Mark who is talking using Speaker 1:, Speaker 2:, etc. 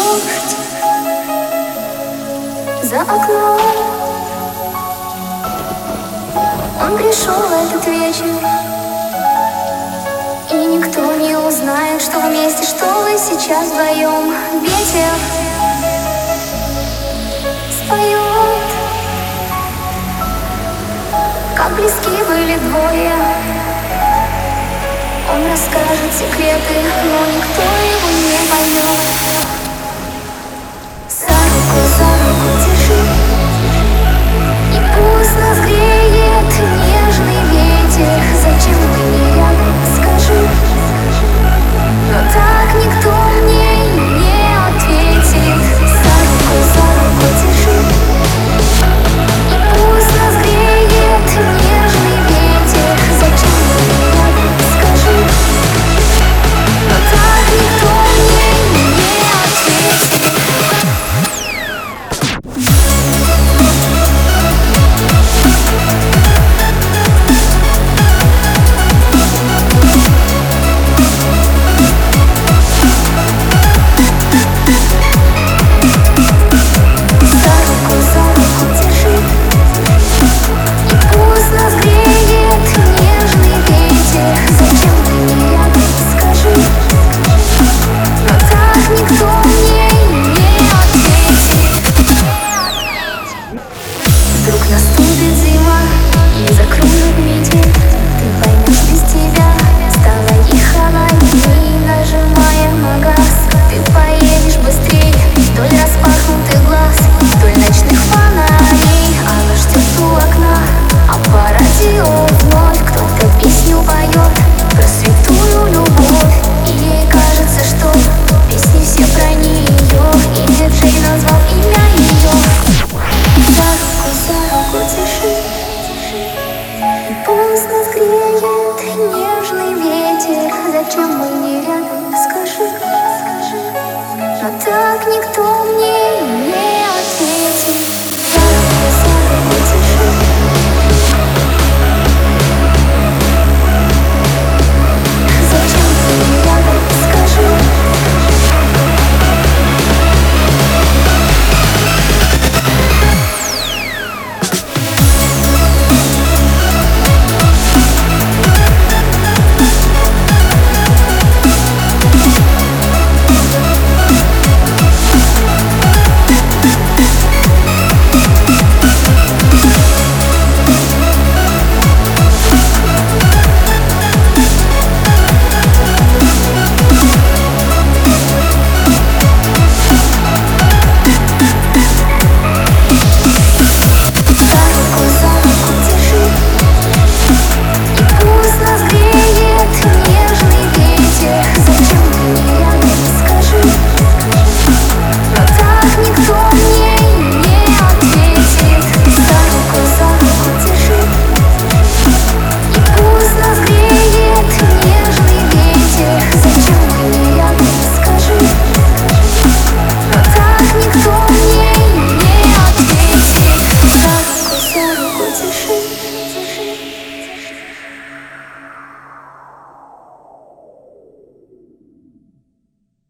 Speaker 1: дождь за окном. Он пришел этот вечер, и никто не узнает, что вместе, что вы сейчас вдвоем. Ветер споет, как близки были двое. Он расскажет секреты, но никто его не поймет. За руку держи, и пусть нас греет нежный ветер. Зачем ты не рядом, скажи, но так никто мне не ответит. За руку держи, и пусть нас греет нежный ветер. Зачем ты не рядом, скажи, но так никто мне не ответит. Наступит зима и закружит метель. Ты поймешь, без тебя стало и холодней. Нажимая на газ, ты поедешь быстрей. Вдоль распахнутых глаз, вдоль ночных фонарей. Она ждет у окна, а по радио вновь кто-то песню поет про святую любовь. И ей кажется, что песни все про нее, и диджей назвал имя ее. За руку держи, и пусть нас греет нежный ветер. Зачем мы не рядом, скажи, но так никто мне